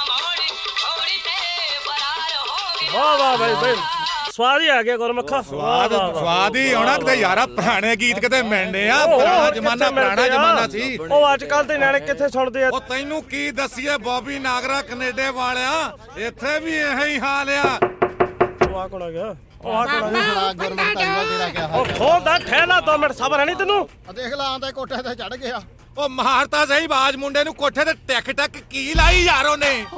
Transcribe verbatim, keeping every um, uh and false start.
ਵਾਹ ਵਾਹ ਬਾਈ ਬਾਈ ਸਵਾਦ ਹੀ ਆ ਗਿਆ ਗੁਰਮੁਖਾ। ਸਵਾਦ ਸਵਾਦ ਹੀ ਆਉਣਾ ਕਿਤੇ ਯਾਰਾ ਪੁਰਾਣੇ ਗੀਤ ਕਿਤੇ ਮਿਲਣੇ ਆ। ਪੁਰਾਣਾ ਜ਼ਮਾਨਾ ਪੁਰਾਣਾ ਜ਼ਮਾਨਾ ਸੀ। ਉਹ ਅੱਜ ਕੱਲ ਦੇ ਨਿਆਣੇ ਕਿੱਥੇ ਸੁਣਦੇ ਆ। ਉਹ ਤੈਨੂੰ ਕੀ ਦੱਸੀਏ ਬੌਬੀ ਨਾਗਰਾ ਕੈਨੇਡਾ ਵਾਲਿਆ, ਇੱਥੇ ਵੀ ਇਹੋ ਹੀ ਹਾਲ ਆ। ਉਹ ਆ ਕੋਲ ਆ ਗਿਆ। ਉਹ ਆ ਕੋਲ ਸੁਣਾ ਗੁਰਮੁਖ ਤਾਈਵਾ ਤੇਰਾ ਕਿਆ ਹਾਲ ਉਹ ਖੋਲ ਦਾ ਠਹਿਲਾ ਦੋ ਮਿੰਟ ਸਬਰ ਹੈ ਨਹੀਂ ਤੈਨੂੰ। ਦੇਖ ਲਾ ਆਂਦਾ ਕੋਠੇ ਤੇ ਚੜ ਗਿਆ। ਉਹ ਮਾਰਤਾ ਸਹੀ ਬਾਜ ਮੁੰਡੇ ਨੂੰ ਕੋਠੇ ਤੇ ਟਿਕ ਟਕ ਕੀ ਲਾਈ ਯਾਰ ਉਹਨੇ।